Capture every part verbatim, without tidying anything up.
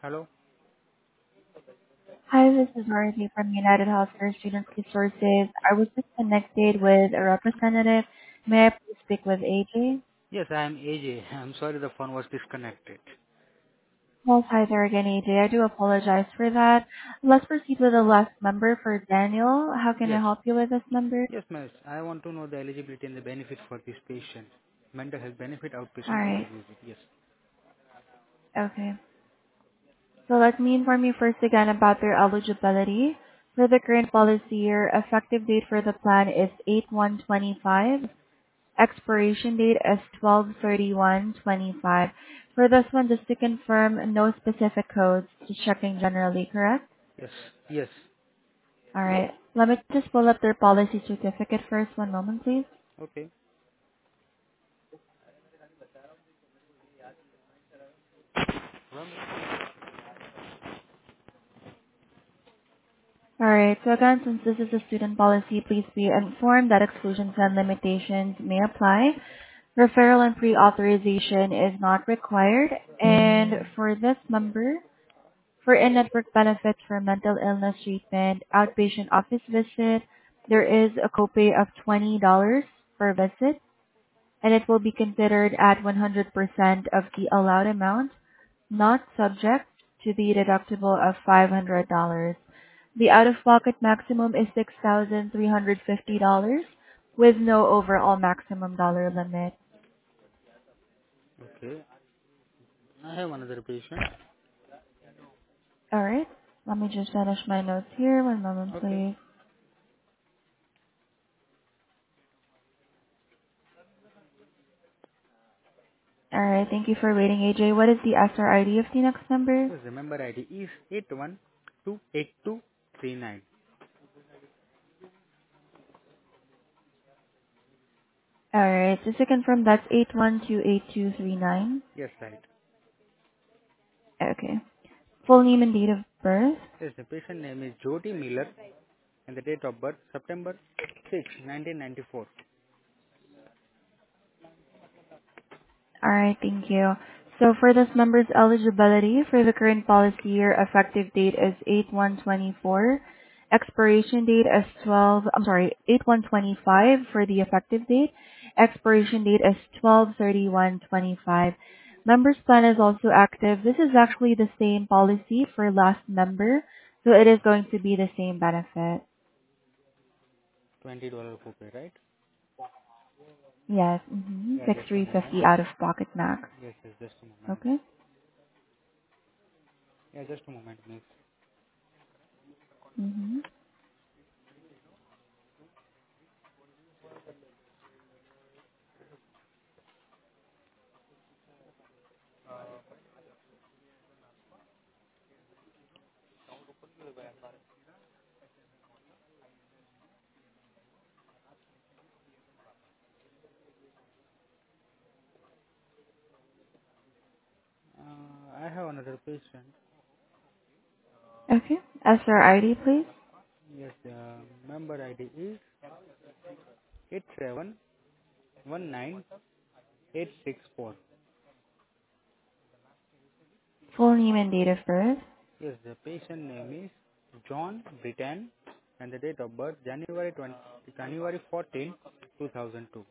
Hello? Hi, this is Dorothy from United Healthcare Student Resources. I was just connected with a representative. May I please speak with A J? Yes, I am A J. I'm sorry the phone was disconnected. Well, hi there again, A J. I do apologize for that. Let's proceed with the last member for Daniel. How can I Yes. help you with this member? Yes, miss. I want to know the eligibility and the benefit for this patient. Mental health benefit, All outpatient right. clinic visit. Yes. Okay. So let me inform you first again about their eligibility. For the current policy year, effective date for the plan is eight one twenty-five. Expiration date is twelve thirty-one twenty-five. For this one, just to confirm, no specific codes, just checking generally, correct? Yes. Yes. All right. Let me just pull up their policy certificate first. One moment, please. Okay. All right. So again, since this is a student policy, please be informed that exclusions and limitations may apply. Referral and pre-authorization is not required. And for this member, for in-network benefits for mental illness treatment, outpatient office visit, there is a copay of twenty dollars per visit, and it will be considered at one hundred percent of the allowed amount, not subject to the deductible of five hundred dollars. The out-of-pocket maximum is six thousand three hundred fifty dollars with no overall maximum dollar limit. Okay. I have another patient. All right. Let me just finish my notes here. One moment, Okay. please. All right. Thank you for waiting, A J. What is the S R I D of the next member? Yes, the member I D is eight one two eight two three nine. All right. Just to confirm, that's eight one two eight two three nine. Yes, right. Okay. Full name and date of birth. Yes, the patient name is Jody Miller and the date of birth September sixth, nineteen ninety-four. All right. Thank you. So for this member's eligibility for the current policy year, effective date is eight one twenty-four. Expiration date is twelve. I'm sorry, eight one twenty-five for the effective date. Expiration date is twelve thirty-one twenty-five. Members plan is also active. This is actually the same policy for last member, so it is going to be the same benefit. twenty dollars copay, right? Yes, mm-hmm. Yeah, six just a three moment. fifty out of pocket max. Yes, yes, just a moment. Okay. Yeah, just a moment, miss. Mm-hmm. Uh, I have another patient. Okay. S R I D, please. Yes, the member I D is eight seven one nine eight six four. Full name and date of birth. Yes, the patient name is John Britton and the date of birth January twentieth, January fourteenth, two thousand two.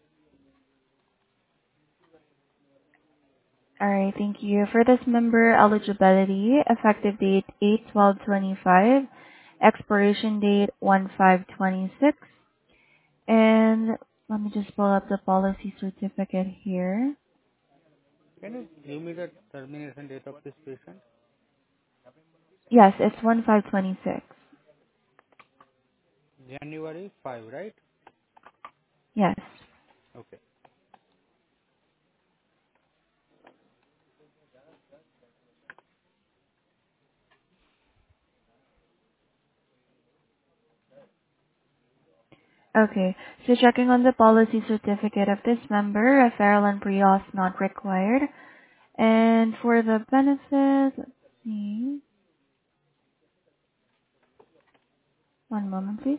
All right, thank you. For this member eligibility, effective date eight twelve twenty-five, expiration date one five twenty-six, and let me just pull up the policy certificate here. Can you give me the termination date of this patient? Yes, it's one five twenty-six. January fifth, right? Yes. Okay. Okay, so checking on the policy certificate of this member, referral and pre-auth not required. And for the benefit, let's see. One moment, please.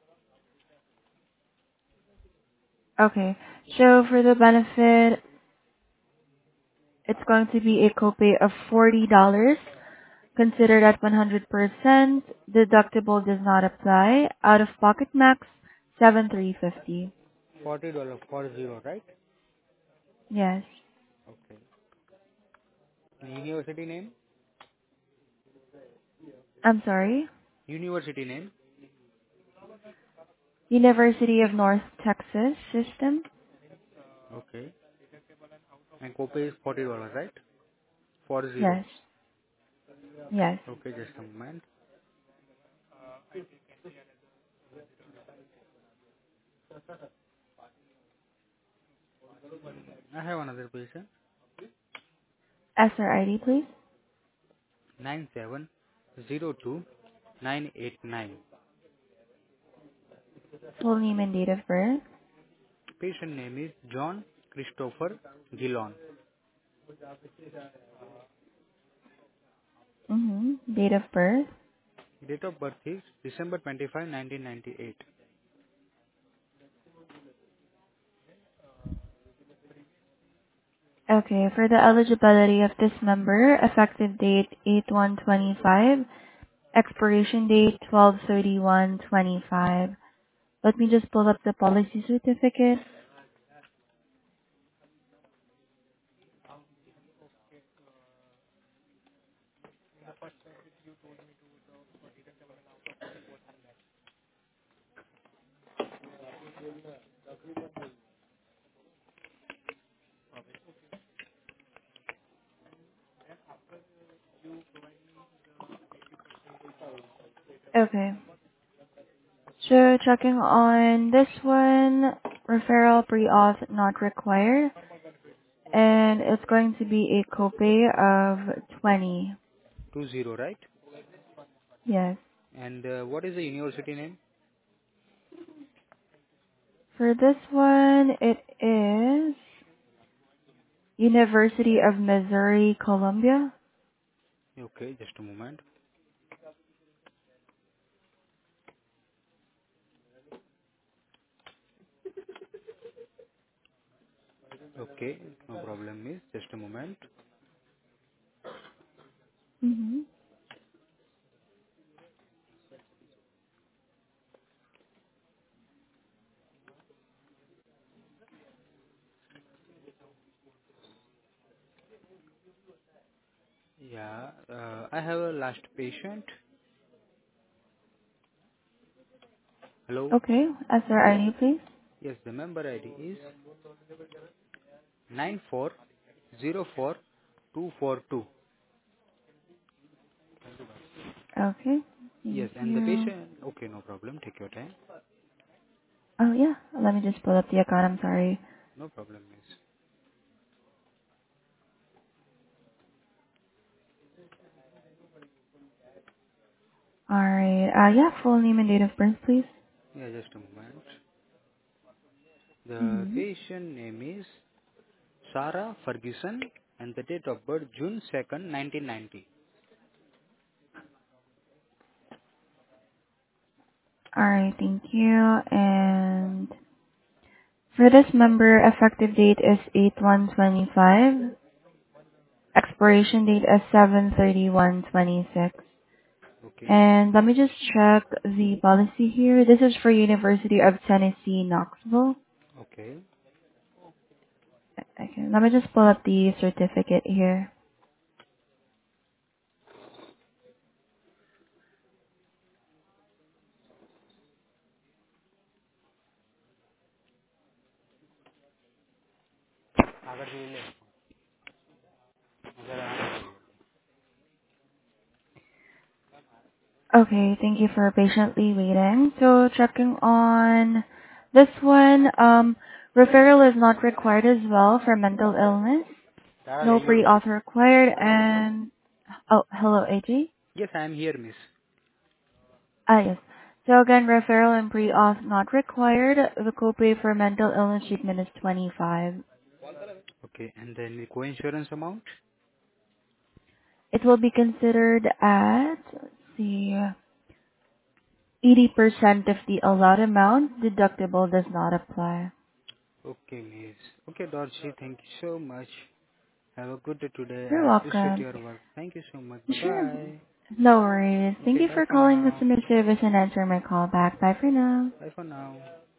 Okay. So for the benefit, it's going to be a copay of forty dollars considered at one hundred percent. Deductible does not apply. Out of pocket max, seven thousand three hundred fifty dollars. forty dollars for zero, right? Yes. Okay. University name? I'm sorry. University name? University of North Texas System? Okay. And copay is forty dollars, right? four zero. Yes. Yes. Okay, just a moment. I have another patient. S R I D, please. nine seven zero two nine eight nine. Full name and date of birth. Patient name is John Christopher Gillon. Mm-hmm. Date of birth. Date of birth is December twenty-fifth, nineteen ninety-eight. Okay, for the eligibility of this member, effective date eight one twenty-five, expiration date twelve thirty-one twenty-five. Let me just pull up the policy certificate. Okay. So checking on this one, referral pre-auth not required, and it's going to be a copay of twenty. two zero, right? Yes. And uh, what is the university name? For this one, it is University of Missouri, Columbia. Okay, just a moment. Okay, no problem, miss. Just a moment. Mm-hmm. Yeah, uh, I have a last patient. Hello? Okay. S R I D, please. Yes, the member I D is nine four zero four two four two. Okay. Yes, Thank and the you. patient, okay, no problem. Take your time. Oh, yeah. Let me just pull up the account. I'm sorry. No problem, miss. All right. Uh, yeah, full name and date of birth, please. Yeah, just a moment. The Mm-hmm. patient name is Sarah Ferguson and the date of birth June second, nineteen ninety. All right. Thank you. And for this member, effective date is eight one twenty-five. Expiration date is seven thirty-one twenty-six. Okay, And let me just check the policy here. This is for University of Tennessee, Knoxville. okay. Okay, let me just pull up the certificate here. आगे से ले। अगर आ- Okay, thank you for patiently waiting. So checking on this one, um, referral is not required as well for mental illness. Tara No लेंगे pre-auth उसको। required and, oh, hello, A J? Yes, I am here, miss. Ah, yes. So again, referral and pre-auth not required. The copay for mental illness treatment is twenty-five. Okay, and then the co-insurance amount? It will be considered at, let's see, eighty percent of the allowed amount. Deductible does not apply. Okay, miss. Okay, Dorothy, thank you so much. Have a good day today. You're I appreciate welcome. your work. Thank Thank you so much. Sure. Bye-bye. No worries. Thank Okay, you bye for for calling now. customer service and answering my call back. Bye for now. Bye for now.